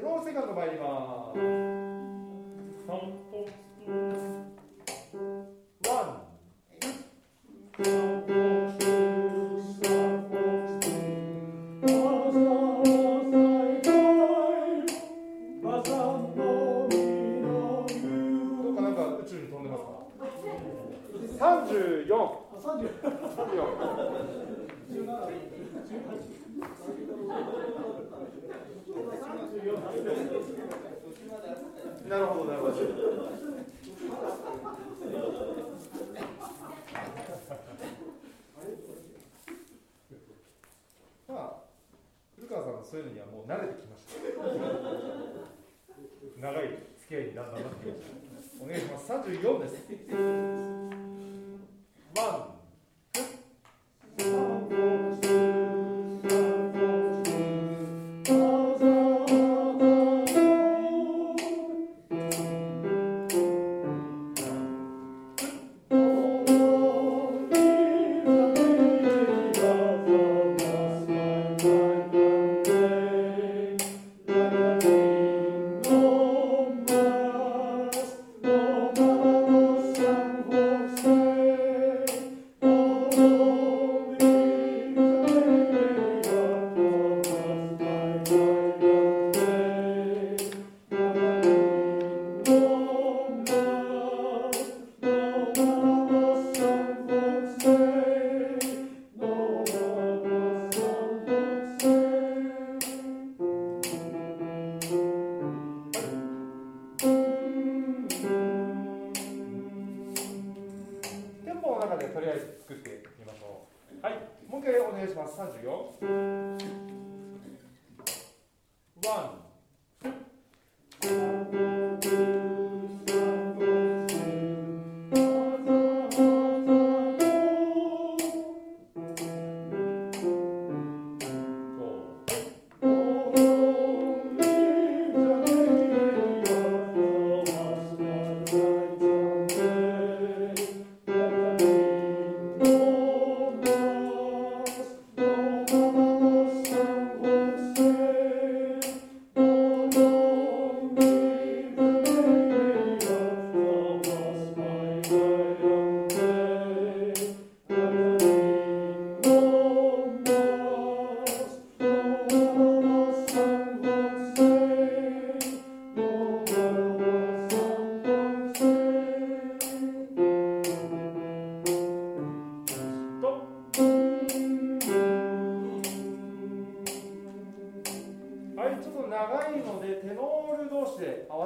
ノールセカンド参ります。なるほど、なるほど。まあ、古川さんのそういうのにはもう慣れてきました。長い付き合いにだんだんなってきました。お願いします。34です。とりあえず作ってみましょう。はい、もう一回お願いします。34。はい、ちょっと長いのでテノール同士で合わせ